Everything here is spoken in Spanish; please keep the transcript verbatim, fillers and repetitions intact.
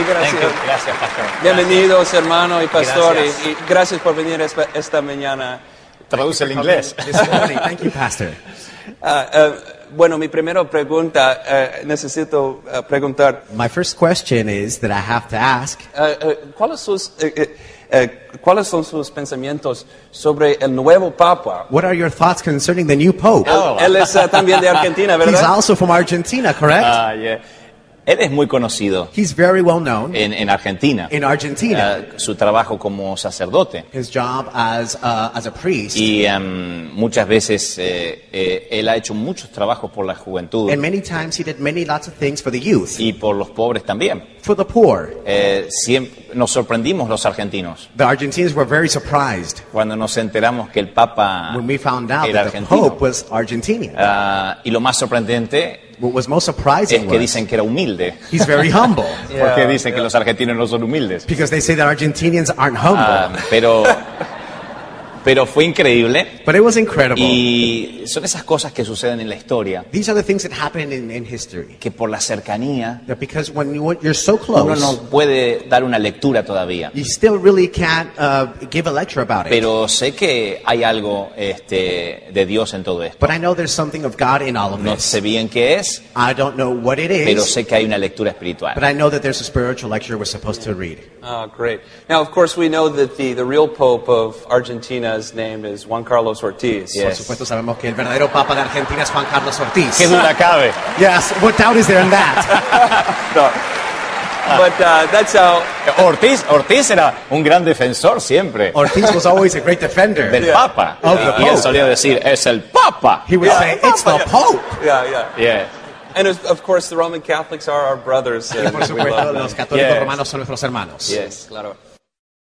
gracias. Thank you. Gracias, pastor. Bienvenidos, hermano y pastor, Gracias. y, y gracias por venir esta, esta mañana. Traduce el inglés. This morning. Thank you, Pastor. Ah, ah, bueno, mi primera pregunta, eh, necesito ah, preguntar, My first question is that I have to ask, ah, ah, ¿cuáles, sus, eh, eh, eh, ¿cuáles son sus pensamientos sobre el nuevo Papa? what are your thoughts concerning the new Pope? Oh. Él es ah, también de Argentina, He's ¿verdad? also from Argentina, correct? Ah, yeah. Él es muy conocido He's very well known en, en Argentina. in Argentina. Ah, su trabajo como sacerdote. His job as uh, as a priest. Y em, muchas veces eh, eh, él ha hecho muchos trabajos por la juventud And many times he did many lots of things for the youth, y por los pobres también. for the poor. Eh, siempre, nos sorprendimos los argentinos The Argentinians were very surprised cuando nos enteramos que el Papa when we found out era that the argentino. Pope was Argentinian. Ah, y lo más sorprendente What was most es surprising que was dicen que era humilde. he's very humble, Porque dicen que los argentinos no son humildes. because they say that Argentinians aren't humble. Ah, pero, pero fue increíble. But it was incredible. Y son esas cosas que suceden en la historia, These are the things that happen in, in history. que por la cercanía That because when you, you're so uno close, no puede dar una lectura todavía. you still really can't uh, give a lecture about it. Pero sé que hay algo este, de Dios en todo esto. But I know there's something of God in all of No this. sé bien qué es, I don't know what it pero is, sé que hay una lectura but espiritual. I know that there's a spiritual lecture we're supposed to read. Oh, great. Now, of course, we know that the, the real Pope of Argentina's name is Juan Carlos Ortiz. Yeah. Por Yes. supuesto sabemos que el verdadero Papa de Argentina es Juan Carlos Ortiz. ¿Qué duda cabe? Yes, what doubt is there in that? No. But uh, that's how, Ortiz, Ortiz era un gran defensor siempre Ortiz was always a great defender. del Yeah. Papa. Of the Y él Pope. solía decir, es el Papa. He would Yeah. say, it's the Pope. yeah, yeah. Yeah. And of of course, the Roman Catholics are our brothers. And Por we supuesto, love them. los católicos Yes. romanos son nuestros hermanos. Yes. Claro.